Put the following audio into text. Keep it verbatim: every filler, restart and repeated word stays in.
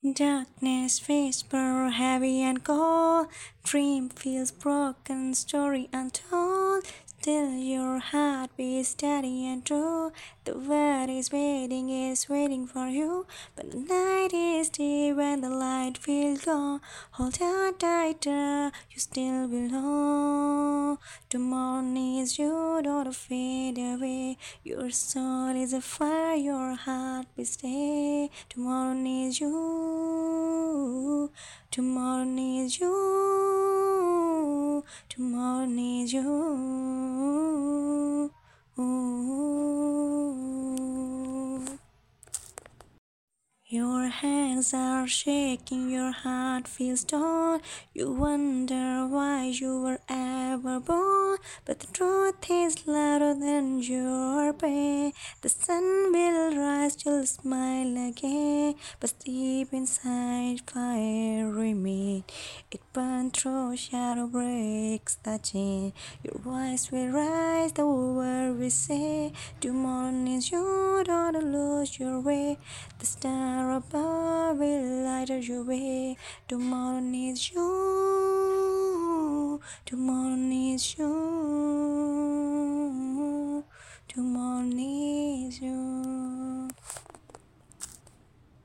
Darkness whisper heavy and cold. Dream feels broken, story untold. Still your heart beats steady and true. The world is waiting, is waiting for you. But the night is deep and the light will go. Hold on tighter, you still belong. Tomorrow needs you, don't fade away. Your soul is a fire, your heart will stay. Tomorrow needs you. Tomorrow needs you. Tomorrow needs you. Your hands are shaking, your heart feels torn. You wonder why you were ever born. But the truth is louder than your pain. The sun will rise, you'll smile again. But deep inside, fire remains. It burns through, shadow breaks the chain. Your voice will rise, the world will say, tomorrow needs you, don't lose your way. The star above will light your way. Tomorrow needs you. Tomorrow needs you.